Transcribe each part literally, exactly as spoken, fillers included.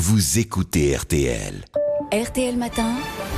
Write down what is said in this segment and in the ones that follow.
vous écoutez R T L. R T L Matin,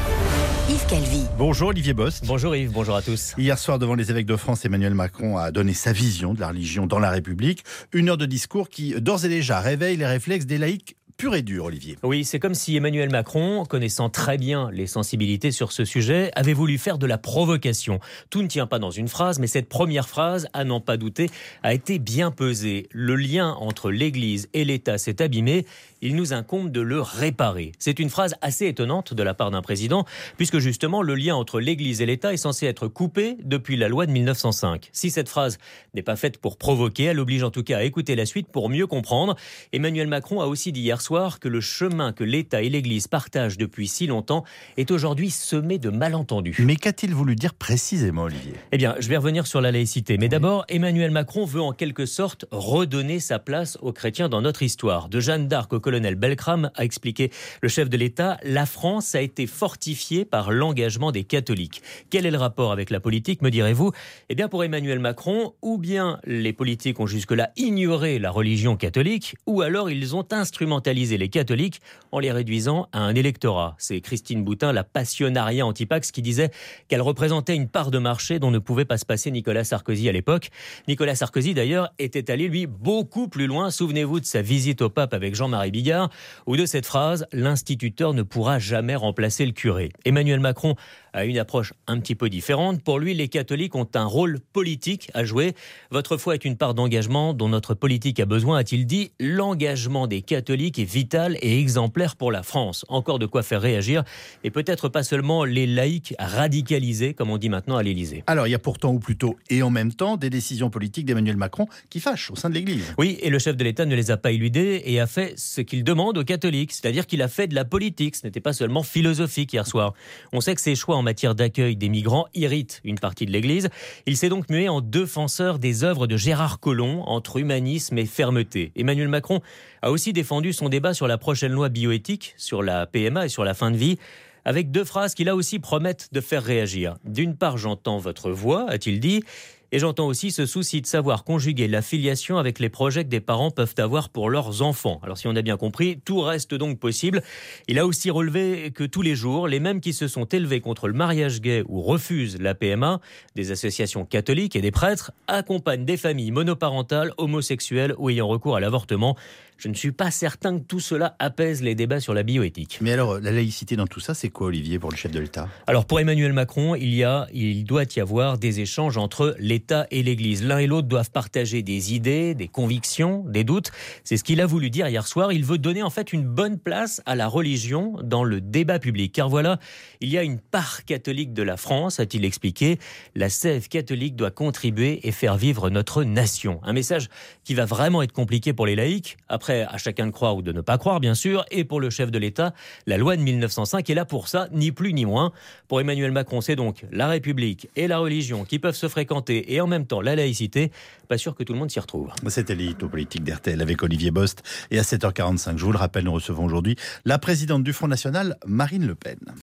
Yves Calvi. Bonjour Olivier Bost. Bonjour Yves, bonjour à tous. Hier soir, devant les évêques de France, Emmanuel Macron a donné sa vision de la religion dans la République. Une heure de discours qui, d'ores et déjà, réveille les réflexes des laïcs pur et dur, Olivier. Oui, c'est comme si Emmanuel Macron, connaissant très bien les sensibilités sur ce sujet, avait voulu faire de la provocation. Tout ne tient pas dans une phrase, mais cette première phrase, à n'en pas douter, a été bien pesée. Le lien entre l'Église et l'État s'est abîmé. Il nous incombe de le réparer. C'est une phrase assez étonnante de la part d'un président, puisque justement, le lien entre l'Église et l'État est censé être coupé depuis la loi de mille neuf cent cinq. Si cette phrase n'est pas faite pour provoquer, elle oblige en tout cas à écouter la suite pour mieux comprendre. Emmanuel Macron a aussi dit hier soir que le chemin que l'État et l'Église partagent depuis si longtemps est aujourd'hui semé de malentendus. Mais qu'a-t-il voulu dire précisément, Olivier ? Eh bien, je vais revenir sur la laïcité. Mais d'abord, Emmanuel Macron veut en quelque sorte redonner sa place aux chrétiens dans notre histoire. De Jeanne d'Arc au colonel Beltrame, a expliqué le chef de l'État, la France a été fortifiée par l'engagement des catholiques. Quel est le rapport avec la politique, me direz-vous ? Eh bien, pour Emmanuel Macron, ou bien les politiques ont jusque-là ignoré la religion catholique, ou alors ils ont instrumentalisé les catholiques en les réduisant à un électorat. C'est Christine Boutin, la passionnariat antipax, qui disait qu'elle représentait une part de marché dont ne pouvait pas se passer Nicolas Sarkozy à l'époque. Nicolas Sarkozy, d'ailleurs, était allé, lui, beaucoup plus loin. Souvenez-vous de sa visite au pape avec Jean-Marie Bigard, ou de cette phrase « L'instituteur ne pourra jamais remplacer le curé ». Emmanuel Macron a une approche un petit peu différente. Pour lui, les catholiques ont un rôle politique à jouer. Votre foi est une part d'engagement dont notre politique a besoin, a-t-il dit. L'engagement des catholiques est vital et exemplaire pour la France. Encore de quoi faire réagir, et peut-être pas seulement les laïcs radicalisés, comme on dit maintenant à l'Élysée. Alors, il y a pourtant, ou plutôt, et en même temps, des décisions politiques d'Emmanuel Macron qui fâchent au sein de l'Église. Oui, et le chef de l'État ne les a pas éludées et a fait ce qu'il demande aux catholiques, c'est-à-dire qu'il a fait de la politique. Ce n'était pas seulement philosophique hier soir. On sait que ses choix en matière d'accueil des migrants irritent une partie de l'Église. Il s'est donc mué en défenseur des œuvres de Gérard Collomb, entre humanisme et fermeté. Emmanuel Macron a aussi défendu son débat sur la prochaine loi bioéthique, sur la P M A et sur la fin de vie, avec deux phrases qui là aussi promettent de faire réagir. D'une part, j'entends votre voix, a-t-il dit, et j'entends aussi ce souci de savoir conjuguer la filiation avec les projets que des parents peuvent avoir pour leurs enfants. Alors si on a bien compris, tout reste donc possible. Il a aussi relevé que tous les jours, les mêmes qui se sont élevés contre le mariage gay ou refusent la P M A, des associations catholiques et des prêtres, accompagnent des familles monoparentales, homosexuelles ou ayant recours à l'avortement. Je ne suis pas certain que tout cela apaise les débats sur la bioéthique. Mais alors, la laïcité dans tout ça, c'est quoi, Olivier, pour le chef de l'État ? Alors, pour Emmanuel Macron, il y a, il doit y avoir des échanges entre l'État et l'Église. L'un et l'autre doivent partager des idées, des convictions, des doutes. C'est ce qu'il a voulu dire hier soir. Il veut donner en fait une bonne place à la religion dans le débat public. Car voilà, il y a une part catholique de la France, a-t-il expliqué. La sève catholique doit contribuer et faire vivre notre nation. Un message qui va vraiment être compliqué pour les laïcs. Après, à chacun de croire ou de ne pas croire, bien sûr. Et pour le chef de l'État, la loi de mille neuf cent cinq est là pour ça, ni plus ni moins. Pour Emmanuel Macron, c'est donc la République et la religion qui peuvent se fréquenter et en même temps la laïcité. Pas sûr que tout le monde s'y retrouve. C'était l'édito politique d'R T L avec Olivier Bost. Et à sept heures quarante-cinq, je vous le rappelle, nous recevons aujourd'hui la présidente du Front National, Marine Le Pen.